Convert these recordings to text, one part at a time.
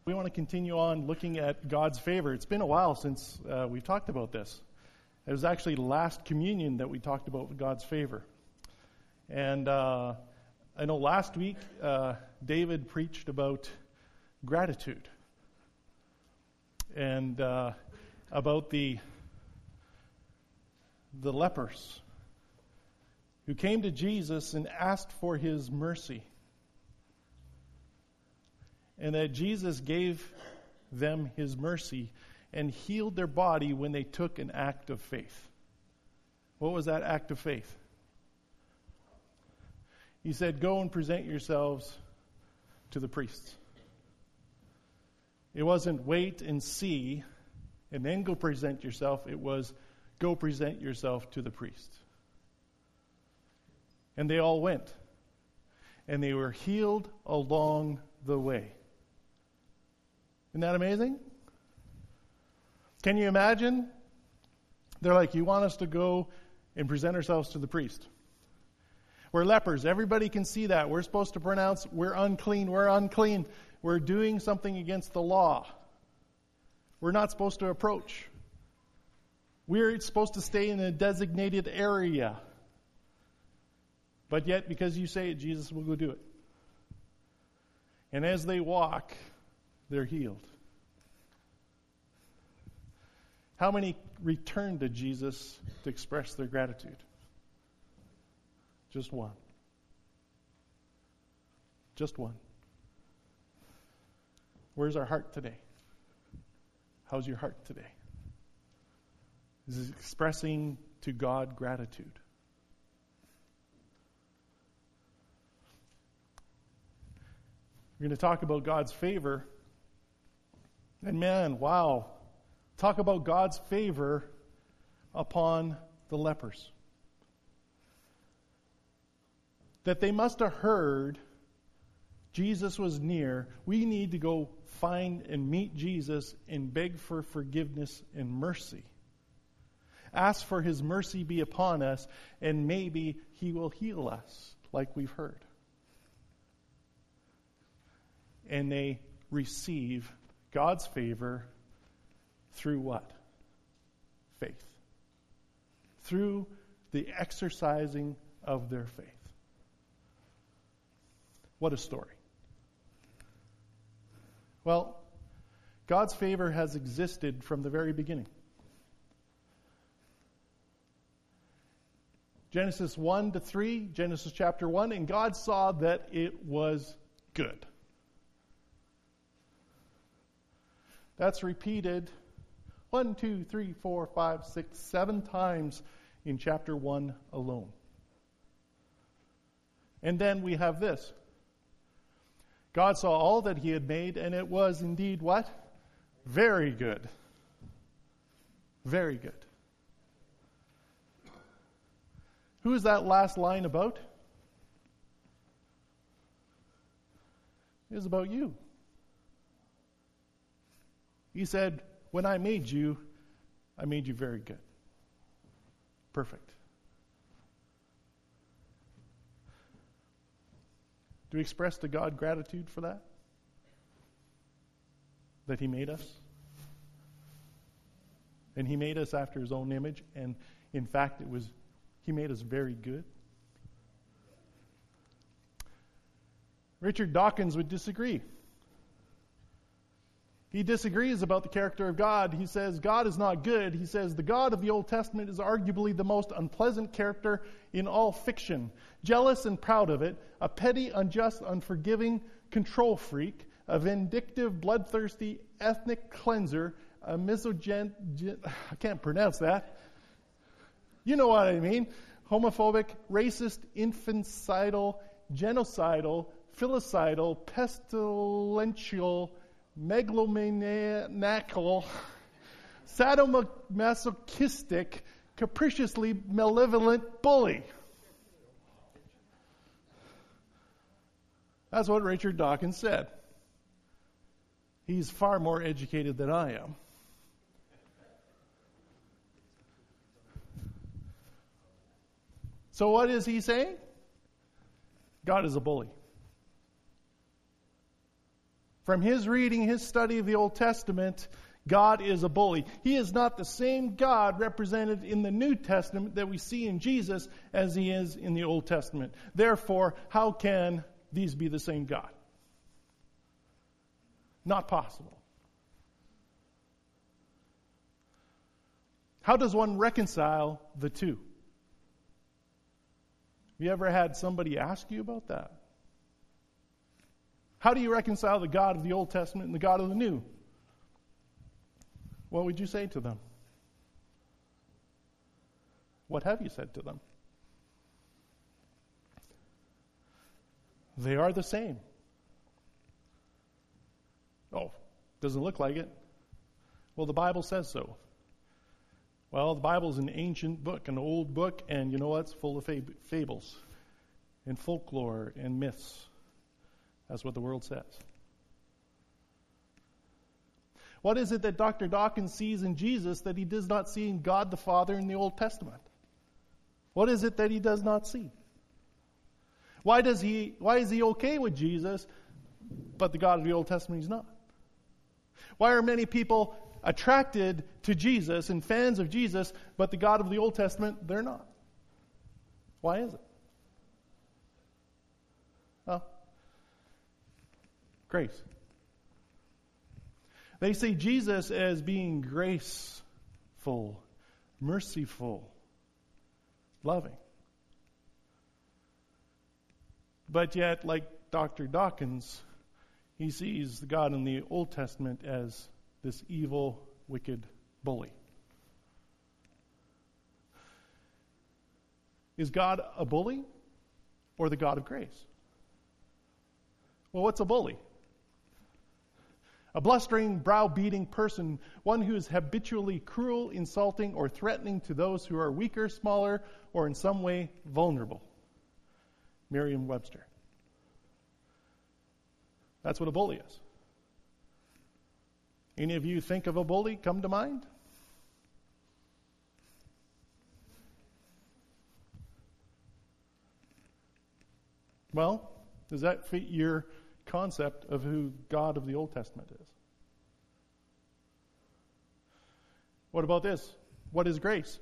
We want to continue on looking at God's favor. It's been a while since we've talked about this. It was actually last communion that we talked about God's favor. And I know last week David preached about gratitude and about the lepers who came to Jesus and asked for his mercy. And that Jesus gave them his mercy and healed their body when they took an act of faith. What was that act of faith? He said, go and present yourselves to the priests. It wasn't wait and see and then go present yourself. It was go present yourself to the priest. And they all went. And they were healed along the way. Isn't that amazing? Can you imagine? They're like, you want us to go and present ourselves to the priest. We're lepers. Everybody can see that. We're supposed to pronounce, we're unclean, we're unclean. We're doing something against the law. We're not supposed to approach. We're supposed to stay in a designated area. But yet, because you say it, Jesus will go do it. And as they walk, they're healed. How many returned to Jesus to express their gratitude? Just one. Just one. Where's our heart today? How's your heart today? Is it expressing to God gratitude? We're going to talk about God's favor. And man, wow. Talk about God's favor upon the lepers. That they must have heard Jesus was near. We need to go find and meet Jesus and beg for forgiveness and mercy. Ask for his mercy be upon us, and maybe he will heal us, like we've heard. And they receive God's favor through what? Faith. Through the exercising of their faith. What a story. Well, God's favor has existed from the very beginning. Genesis 1 to 3, Genesis chapter 1, and God saw that it was good. That's repeated 1, 2, 3, 4, 5, 6, 7 times in chapter 1 alone. And then we have this. God saw all that he had made, and it was indeed what? Very good. Very good. Who is that last line about? It is about you. He said, when I made you very good. Perfect. Do we express to God gratitude for that? That he made us? And he made us after his own image, and in fact he made us very good. Richard Dawkins would disagree. He disagrees about the character of God. He says, God is not good. He says, the God of the Old Testament is arguably the most unpleasant character in all fiction. Jealous and proud of it, a petty, unjust, unforgiving control freak, a vindictive, bloodthirsty ethnic cleanser, a misogyn... I can't pronounce that. You know what I mean. Homophobic, racist, infanticidal, genocidal, filicidal, pestilential, megalomaniacal, sadomasochistic, capriciously malevolent bully. That's what Richard Dawkins said. He's far more educated than I am. So what is he saying? God is a bully. From his reading, his study of the Old Testament, God is a bully. He is not the same God represented in the New Testament that we see in Jesus as he is in the Old Testament. Therefore, how can these be the same God? Not possible. How does one reconcile the two? Have you ever had somebody ask you about that? How do you reconcile the God of the Old Testament and the God of the New? What would you say to them? What have you said to them? They are the same. Oh, doesn't look like it. Well, the Bible says so. Well, the Bible is an ancient book, an old book, and you know what? It's full of fables and folklore and myths. That's what the world says. What is it that Dr. Dawkins sees in Jesus that he does not see in God the Father in the Old Testament? What is it that he does not see? Why is he okay with Jesus, but the God of the Old Testament he's not? Why are many people attracted to Jesus and fans of Jesus, but the God of the Old Testament, they're not? Why is it? Well, grace. They see Jesus as being graceful, merciful, loving. But yet, like Dr. Dawkins, he sees the God in the Old Testament as this evil, wicked bully. Is God a bully or the God of grace? Well, what's a bully? A blustering, browbeating person, one who is habitually cruel, insulting, or threatening to those who are weaker, smaller, or in some way vulnerable. Merriam-Webster. That's what a bully is. Any of you think of a bully come to mind? Well, does that fit your concept of who God of the Old Testament is? What about this? What is grace?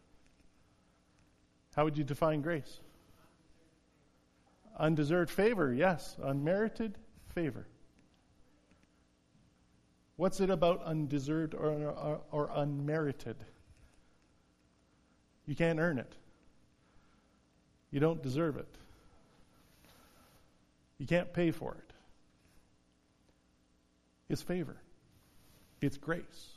How would you define grace? Undeserved favor, yes. Unmerited favor. What's it about undeserved or unmerited? You can't earn it. You don't deserve it. You can't pay for it. It's favor. It's grace.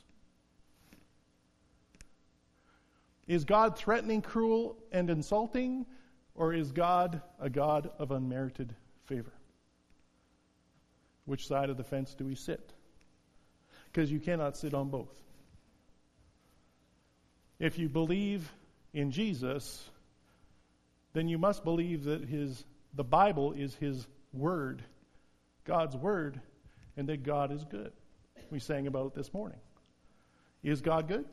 Is God threatening, cruel, and insulting, or is God a God of unmerited favor? Which side of the fence do we sit? Because you cannot sit on both. If you believe in Jesus, then you must believe that the Bible is his word, God's word, and that God is good. We sang about it this morning. Is God good?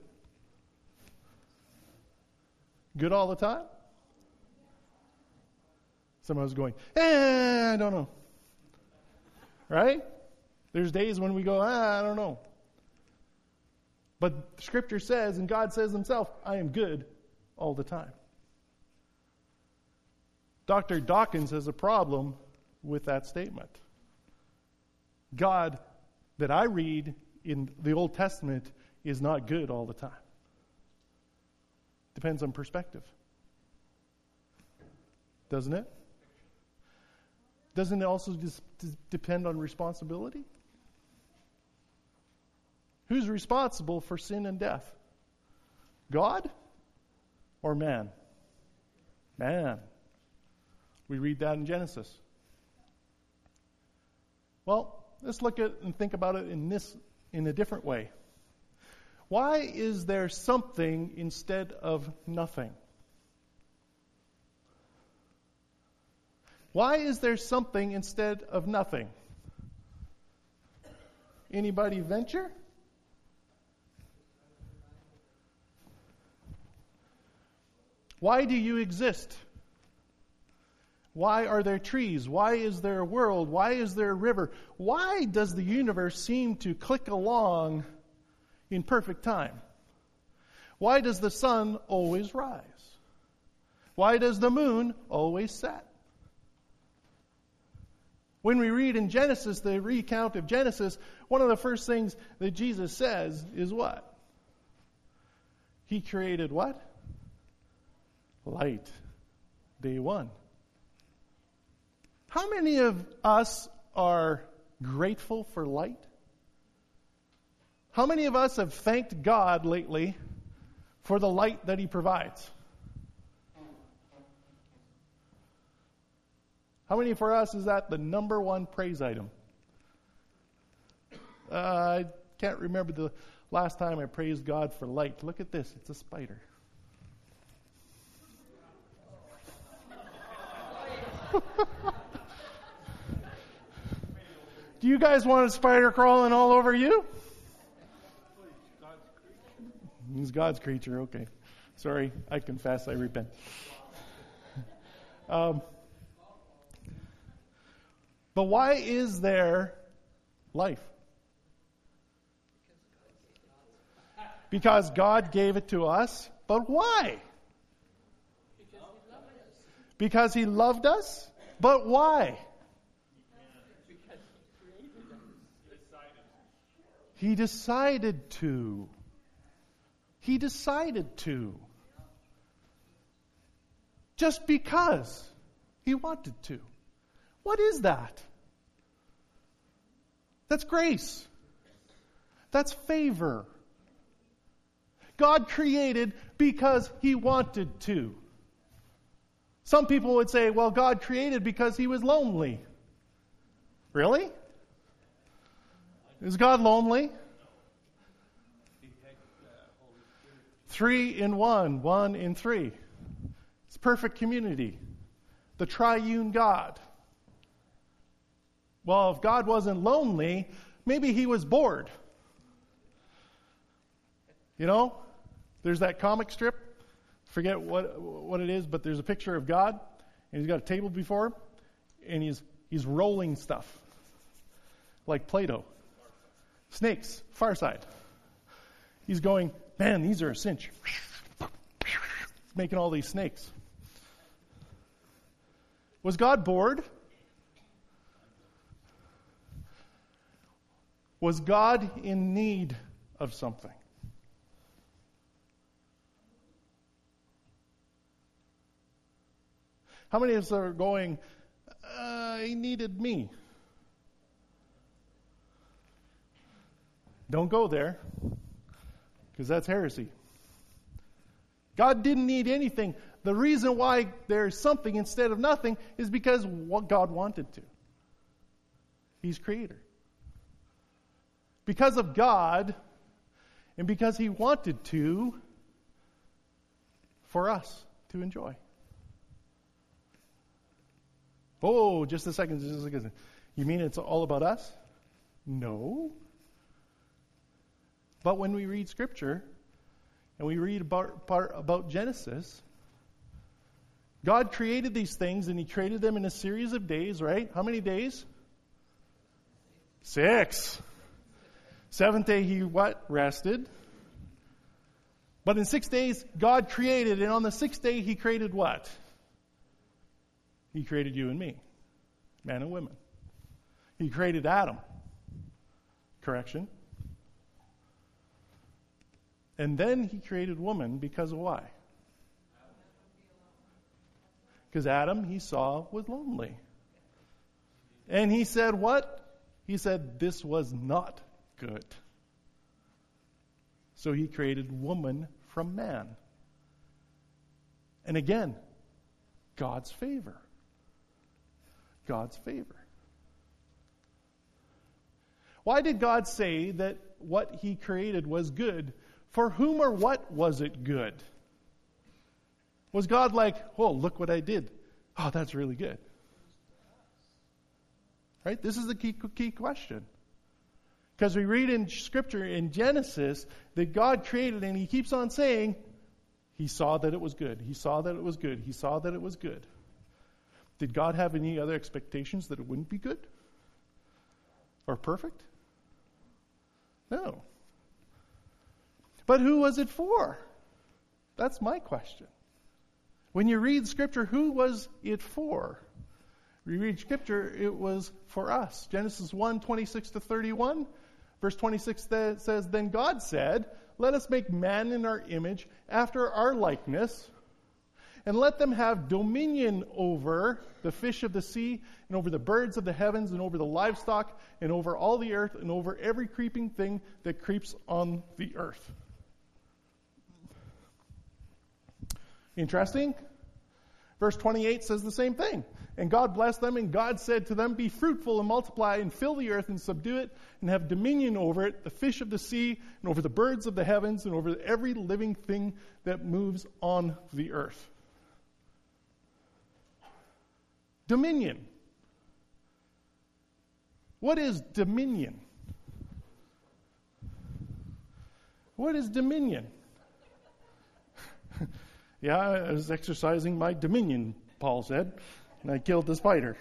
Good all the time? Someone was going, I don't know. Right? There's days when we go, I don't know. But Scripture says, and God says himself, I am good all the time. Dr. Dawkins has a problem with that statement. God that I read in the Old Testament is not good all the time. Depends on perspective. Doesn't it? Doesn't it also depend on responsibility? Who's responsible for sin and death? God or man? Man. We read that in Genesis. Well, let's look at and think about it in a different way. Why is there something instead of nothing? Why is there something instead of nothing? Anybody venture? Why do you exist? Why are there trees? Why is there a world? Why is there a river? Why does the universe seem to click along in perfect time? Why does the sun always rise? Why does the moon always set? When we read in Genesis, the recount of Genesis, one of the first things that Jesus says is what? He created what? Light. Day one. How many of us are grateful for light? How many of us have thanked God lately for the light that He provides? How many for us is that the number one praise item? I can't remember the last time I praised God for light. Look at this. It's a spider. Do you guys want a spider crawling all over you? He's God's creature. Okay. Sorry. I confess. I repent. But why is there life? Because God gave it to us. But why? Because He loved us? But why? He decided to. He decided to. Just because He wanted to. What is that? That's grace. That's favor. God created because He wanted to. Some people would say, well, God created because He was lonely. Really? Is God lonely? 3 in 1, 1 in 3. It's perfect community. The triune God. Well, if God wasn't lonely, maybe He was bored. You know, there's that comic strip. Forget what it is, but there's a picture of God, and He's got a table before Him, and he's rolling stuff like Play-Doh. Snakes, Far Side. He's going, man, these are a cinch. Making all these snakes. Was God bored? Was God in need of something? How many of us are going, He needed me? Don't go there, because that's heresy. God didn't need anything. The reason why there's something instead of nothing is because what God wanted to. He's creator. Because of God, and because He wanted to, for us to enjoy. Oh, just a second. You mean it's all about us? No. But when we read Scripture, and we read about Genesis, God created these things, and He created them in a series of days, right? How many days? 6. 7th day He what? Rested. But in 6 days, God created, and on the 6th day He created what? He created you and me, man and women. He created Adam. Correction. And then He created woman because of why? Because Adam, he saw, was lonely. And he said what? He said this was not good. So He created woman from man. And again, God's favor. God's favor. Why did God say that what He created was good? For whom or what was it good? Was God like, oh, look what I did. Oh, that's really good. Right? This is the key question. Because we read in Scripture in Genesis that God created, and He keeps on saying, He saw that it was good. He saw that it was good. He saw that it was good. Did God have any other expectations that it wouldn't be good? Or perfect? No. But who was it for? That's my question. When you read Scripture, who was it for? We read Scripture, it was for us. Genesis 1, 26 to 31. Verse 26 says, Then God said, Let us make man in our image, after our likeness, and let them have dominion over the fish of the sea, and over the birds of the heavens, and over the livestock, and over all the earth, and over every creeping thing that creeps on the earth. Interesting. Verse 28 says the same thing. And God blessed them, and God said to them, Be fruitful and multiply, and fill the earth and subdue it, and have dominion over it, the fish of the sea, and over the birds of the heavens, and over every living thing that moves on the earth. Dominion. What is dominion? What is dominion? Yeah, I was exercising my dominion, Paul said, and I killed the spider.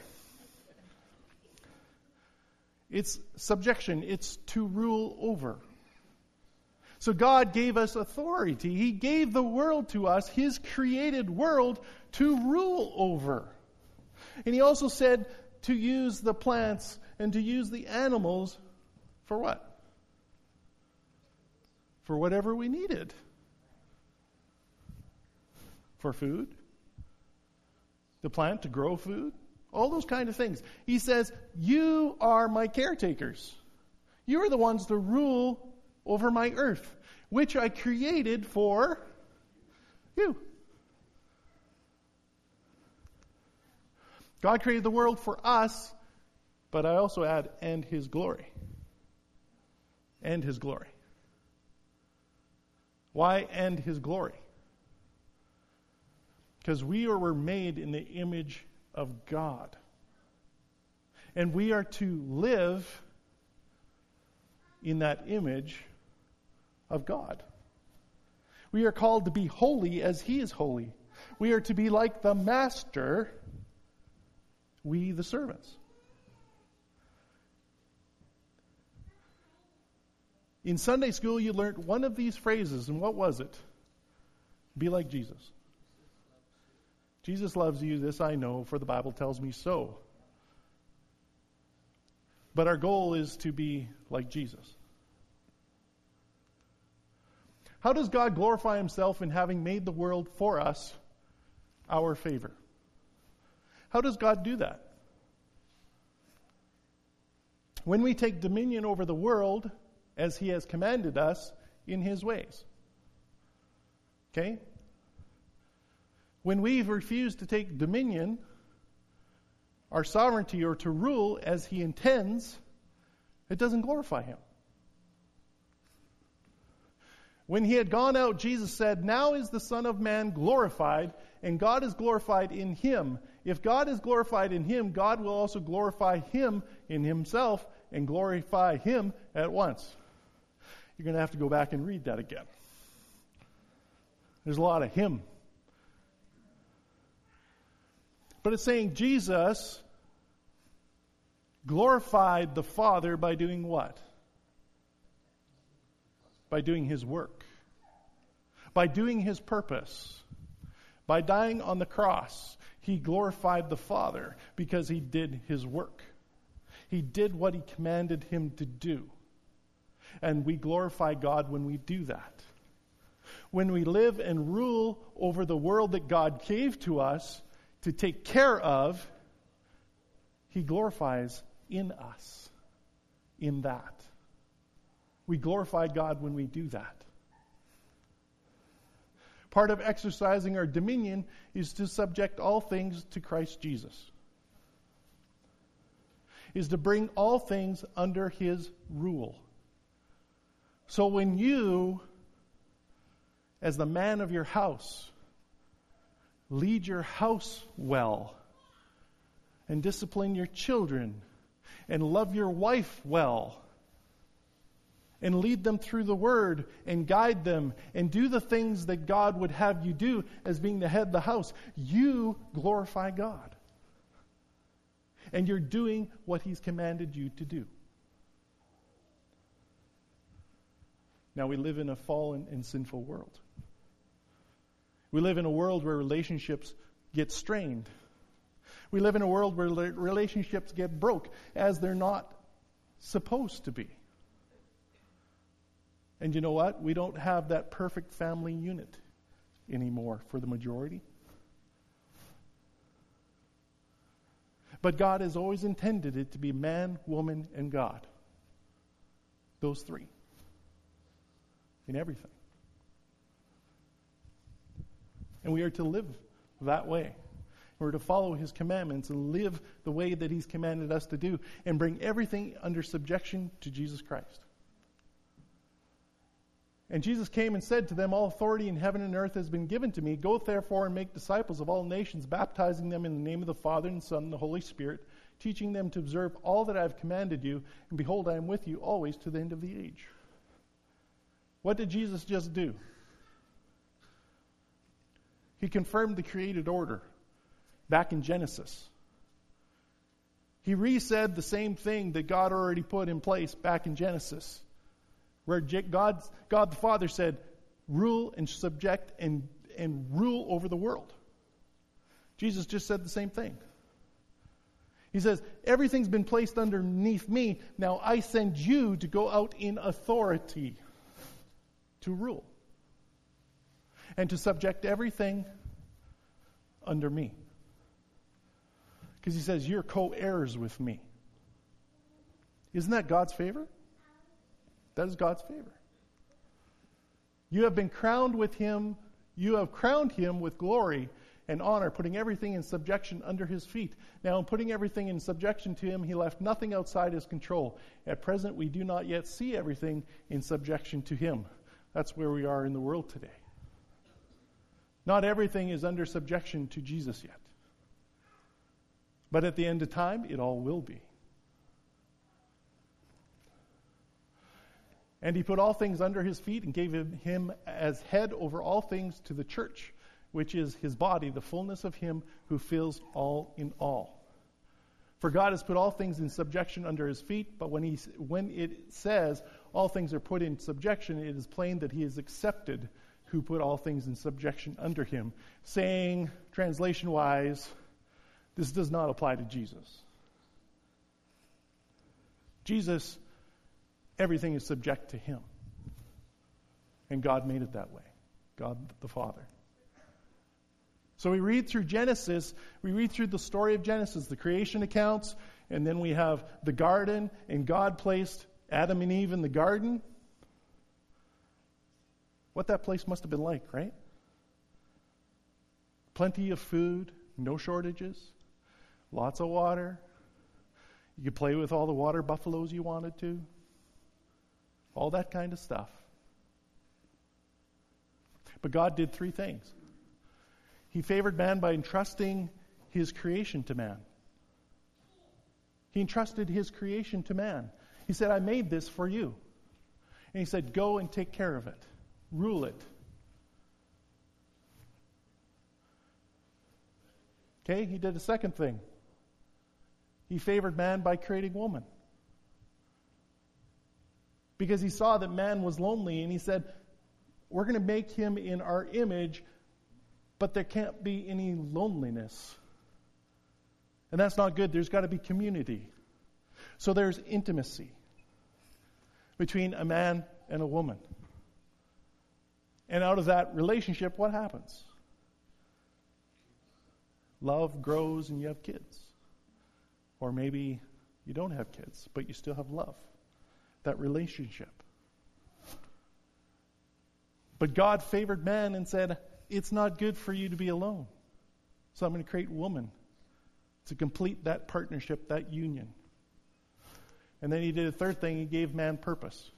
It's subjection. It's to rule over. So God gave us authority. He gave the world to us, His created world, to rule over. And He also said to use the plants and to use the animals for what? For whatever we needed. For food. The plant to grow food. All those kind of things. He says, you are my caretakers. You are the ones to rule over my earth, which I created for you. God created the world for us, but I also add, and His glory. And His glory. Why and His glory? Because we were made in the image of God. And we are to live in that image of God. We are called to be holy as He is holy. We are to be like the Master, we the servants. In Sunday school, you learned one of these phrases, and what was it? Be like Jesus. Jesus loves you, this I know, for the Bible tells me so. But our goal is to be like Jesus. How does God glorify Himself in having made the world for us our favor? How does God do that? When we take dominion over the world as He has commanded us in His ways. Okay? When we refuse to take dominion, our sovereignty, or to rule as He intends, it doesn't glorify Him. When He had gone out, Jesus said, Now is the Son of Man glorified, and God is glorified in Him. If God is glorified in Him, God will also glorify Him in Himself and glorify Him at once. You're going to have to go back and read that again. There's a lot of Him. But it's saying Jesus glorified the Father by doing what? By doing His work. By doing His purpose. By dying on the cross, He glorified the Father because He did His work. He did what He commanded Him to do. And we glorify God when we do that. When we live and rule over the world that God gave to us to take care of, He glorifies in us, in that. We glorify God when we do that. Part of exercising our dominion is to subject all things to Christ Jesus. Is to bring all things under His rule. So when you, as the man of your house, lead your house well, and discipline your children, and love your wife well, and lead them through the Word, and guide them, and do the things that God would have you do as being the head of the house, you glorify God. and you're doing what he's commanded you to do. Now, we live in a fallen and sinful world. We live in a world where relationships get strained. We live in a world where relationships get broke as they're not supposed to be. And you know what? We don't have that perfect family unit anymore for the majority. But God has always intended it to be man, woman, and God. Those three. In everything. And we are to live that way. We're to follow his commandments and live the way that he's commanded us to do and bring everything under subjection to Jesus Christ. And Jesus came and said to them, all authority in heaven and earth has been given to me. Go therefore and make disciples of all nations, baptizing them in the name of the Father and Son and the Holy Spirit, teaching them to observe all that I have commanded you. And behold, I am with you always to the end of the age. What did Jesus just do? He confirmed the created order back in Genesis. He re-said the same thing that God already put in place back in Genesis, where God the Father said, rule and subject and rule over the world. Jesus just said the same thing. He says, everything's been placed underneath me. Now I send you to go out in authority to rule and to subject everything under me. Because he says, you're co-heirs with me. Isn't that God's favor? That is God's favor. You have been crowned with him. You have crowned him with glory and honor, putting everything in subjection under his feet. Now, in putting everything in subjection to him, he left nothing outside his control. At present, we do not yet see everything in subjection to him. That's where we are in the world today. Not everything is under subjection to Jesus yet. But at the end of time, it all will be. And he put all things under his feet and gave him as head over all things to the church, which is his body, the fullness of him who fills all in all. For God has put all things in subjection under his feet, but when it says all things are put in subjection, it is plain that he is accepted who put all things in subjection under him, saying, translation-wise, this does not apply to Jesus. Jesus, everything is subject to him. And God made it that way. God the Father. So we read through Genesis, we read through the story of Genesis, the creation accounts, and then we have the garden, and God placed Adam and Eve in the garden. What that place must have been like, right? Plenty of food, no shortages, lots of water. You could play with all the water buffaloes you wanted to. All that kind of stuff. But God did three things. He favored man by entrusting his creation to man. He entrusted his creation to man. He said, I made this for you. And he said, go and take care of it. Rule it. Okay, he did a second thing. He favored man by creating woman. Because he saw that man was lonely, and he said, we're going to make him in our image, but there can't be any loneliness. And that's not good. There's got to be community. So there's intimacy between a man and a woman. And out of that relationship, what happens? Love grows and you have kids. Or maybe you don't have kids, but you still have love. That relationship. But God favored man and said, it's not good for you to be alone. So I'm going to create woman to complete that partnership, that union. And then he did a third thing. He gave man purpose.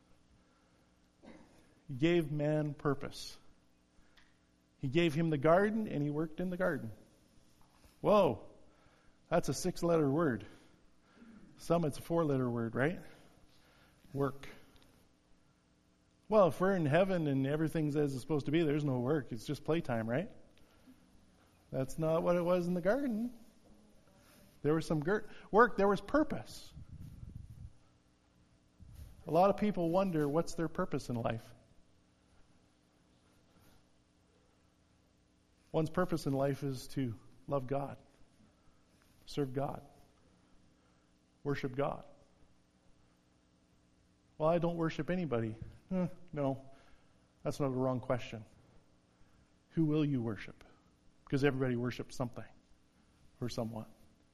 He gave man purpose. He gave him the garden, and he worked in the garden. Whoa, that's a 6-letter word. Some it's a 4-letter word, right? Work. Well, if we're in heaven and everything's as it's supposed to be, there's no work. It's just playtime, right? That's not what it was in the garden. There was some work. There was purpose. A lot of people wonder what's their purpose in life. One's purpose in life is to love God, serve God, worship God. Well, I don't worship anybody. No, that's not a wrong question. Who will you worship? Because everybody worships something or someone.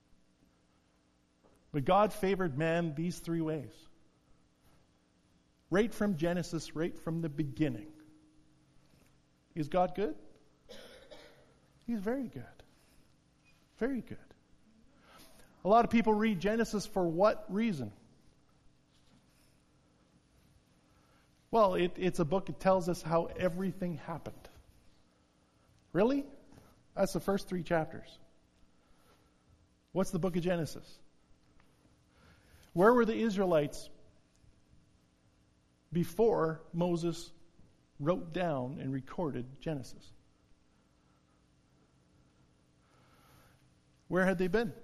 But God favored man these three ways. Right from Genesis, right from the beginning. Is God good? He's very good. Very good. A lot of people read Genesis for what reason? Well, it's a book that tells us how everything happened. Really? That's the first 3 chapters. What's the book of Genesis? Where were the Israelites before Moses wrote down and recorded Genesis? Where had they been?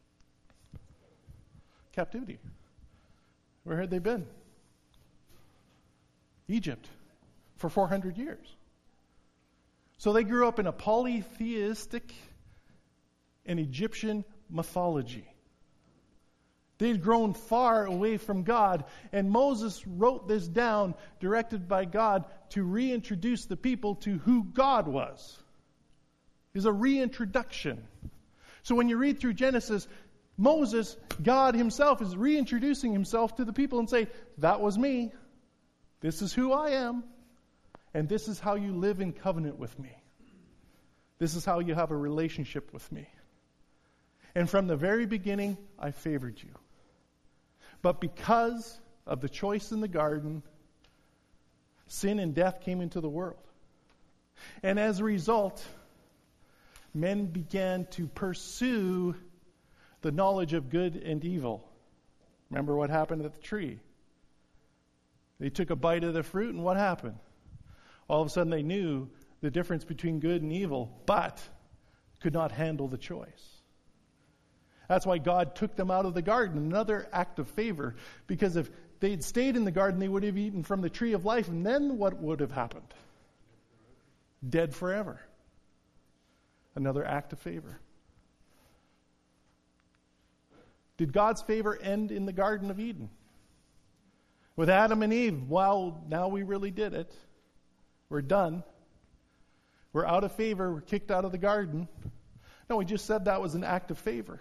Captivity. Where had they been? Egypt for 400 years. So they grew up in a polytheistic and Egyptian mythology. They'd grown far away from God, and Moses wrote this down, directed by God, to reintroduce the people to who God was. It's a reintroduction. So when you read through Genesis, Moses, God himself, is reintroducing himself to the people and say, that was me. This is who I am. And this is how you live in covenant with me. This is how you have a relationship with me. And from the very beginning, I favored you. But because of the choice in the garden, sin and death came into the world. And as a result, men began to pursue the knowledge of good and evil. Remember what happened at the tree? They took a bite of the fruit, and what happened? All of a sudden they knew the difference between good and evil, but could not handle the choice. That's why God took them out of the garden, another act of favor. Because if they'd stayed in the garden, they would have eaten from the tree of life, and then what would have happened? Dead forever. Another act of favor. Did God's favor end in the Garden of Eden? With Adam and Eve, well, now we really did it. We're done. We're out of favor. We're kicked out of the garden. No, we just said that was an act of favor.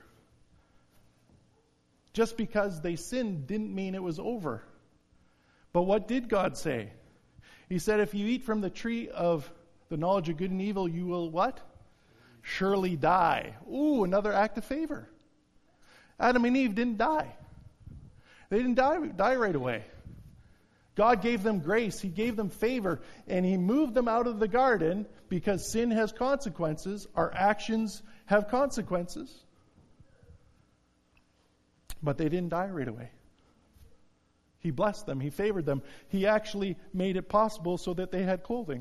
Just because they sinned didn't mean it was over. But what did God say? He said, if you eat from the tree of the knowledge of good and evil, you will what? Surely die. Ooh, another act of favor. Adam and Eve didn't die. They didn't die right away. God gave them grace. He gave them favor. And He moved them out of the garden because sin has consequences. Our actions have consequences. But they didn't die right away. He blessed them. He favored them. He actually made it possible so that they had clothing.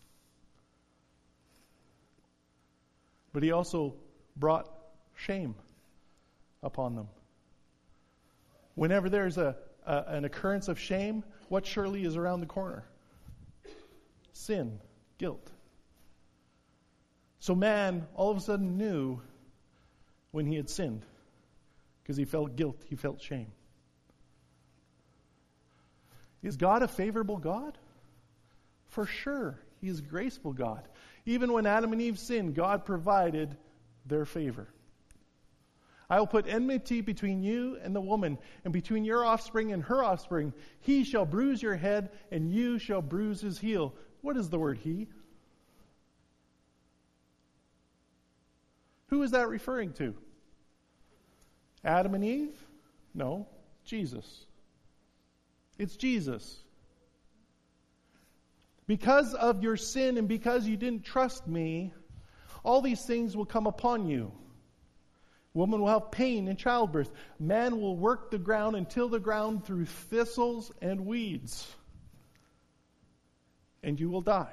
But He also brought shame upon them. Whenever there's an occurrence of shame, what surely is around the corner? Sin, guilt. So man all of a sudden knew when he had sinned because he felt guilt, he felt shame. Is God a favorable God? For sure. He is a graceful God. Even when Adam and Eve sinned, God provided their favor. I will put enmity between you and the woman, and between your offspring and her offspring. He shall bruise your head, and you shall bruise his heel. What is the word he? Who is that referring to? Adam and Eve? No, Jesus. It's Jesus. Because of your sin and because you didn't trust me, all these things will come upon you. Woman will have pain in childbirth. Man will work the ground and till the ground through thistles and weeds. And you will die.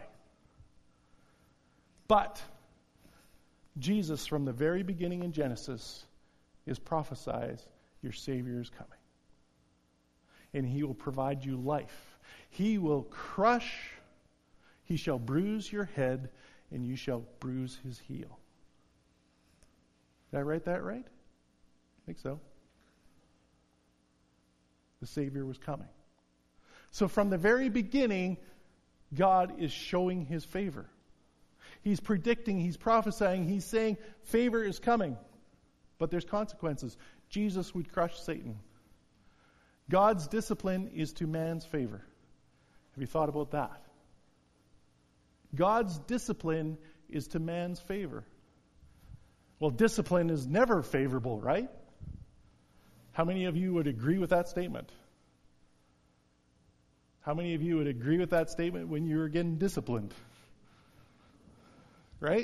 But Jesus, from the very beginning in Genesis, is prophesies your Savior is coming. And he will provide you life. He will crush, he shall bruise your head, and you shall bruise his heel. Did I write that right? I think so. The Savior was coming. So from the very beginning, God is showing his favor. He's predicting, he's prophesying, he's saying favor is coming. But there's consequences. Jesus would crush Satan. God's discipline is to man's favor. Have you thought about that? God's discipline is to man's favor. Well, discipline is never favorable, right? How many of you would agree with that statement? How many of you would agree with that statement when you were getting disciplined? Right?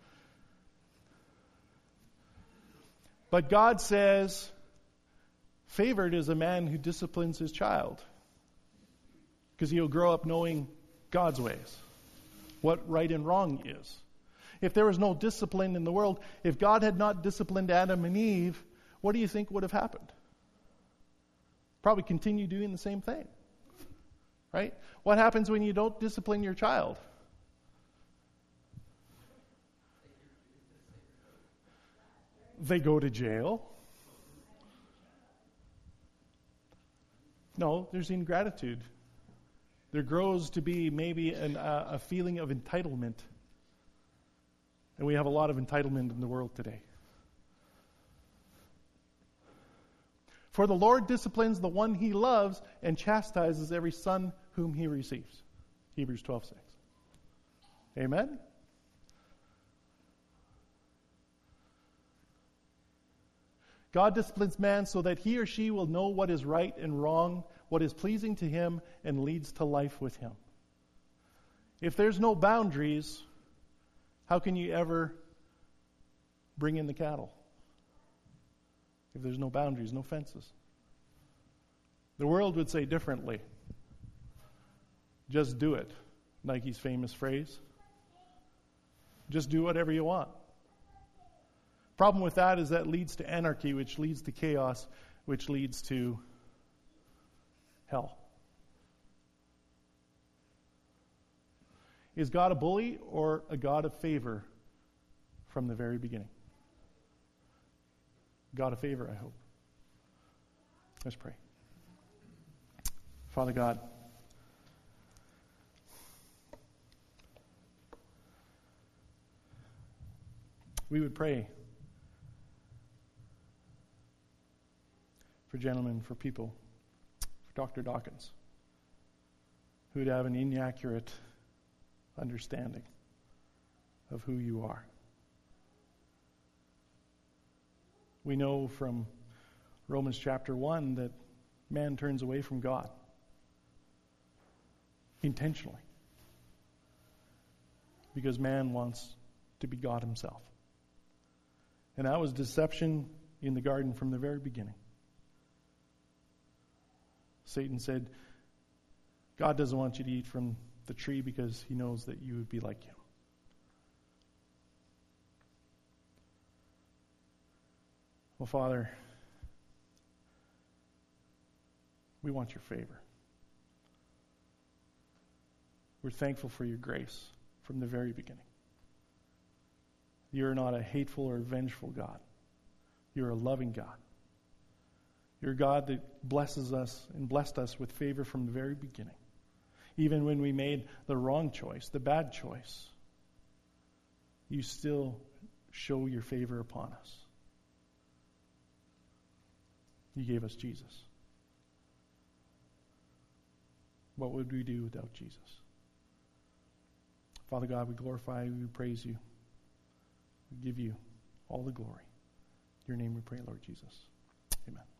But God says, favored is a man who disciplines his child, because he'll grow up knowing God's ways, what right and wrong is. If there was no discipline in the world, if God had not disciplined Adam and Eve, what do you think would have happened? Probably continue doing the same thing. Right? What happens when you don't discipline your child? They go to jail. No, there's ingratitude. There grows to be maybe a feeling of entitlement. And we have a lot of entitlement in the world today. For the Lord disciplines the one he loves and chastises every son whom he receives. Hebrews 12:6. Amen? God disciplines man so that he or she will know what is right and wrong, what is pleasing to him, and leads to life with him. If there's no boundaries, how can you ever bring in the cattle? If there's no boundaries, no fences. The world would say differently. Just do it. Nike's famous phrase. Just do whatever you want. Problem with that is that leads to anarchy, which leads to chaos, which leads to hell. Is God a bully or a God of favor from the very beginning? God of favor, I hope. Let's pray. Father God, we would pray for gentlemen, for people, for Dr. Dawkins, who would have an inaccurate understanding of who you are. We know from Romans chapter 1 that man turns away from God intentionally because man wants to be God himself. And that was deception in the garden from the very beginning. Satan said, God doesn't want you to eat from the tree because he knows that you would be like him. Well, Father, we want your favor. We're thankful for your grace from the very beginning. You're not a hateful or vengeful God. You're a loving God. You're a God that blesses us and blessed us with favor from the very beginning. Even when we made the wrong choice, the bad choice, you still show your favor upon us. You gave us Jesus. What would we do without Jesus? Father God, we glorify you, we praise you. We give you all the glory. In your name we pray, Lord Jesus. Amen.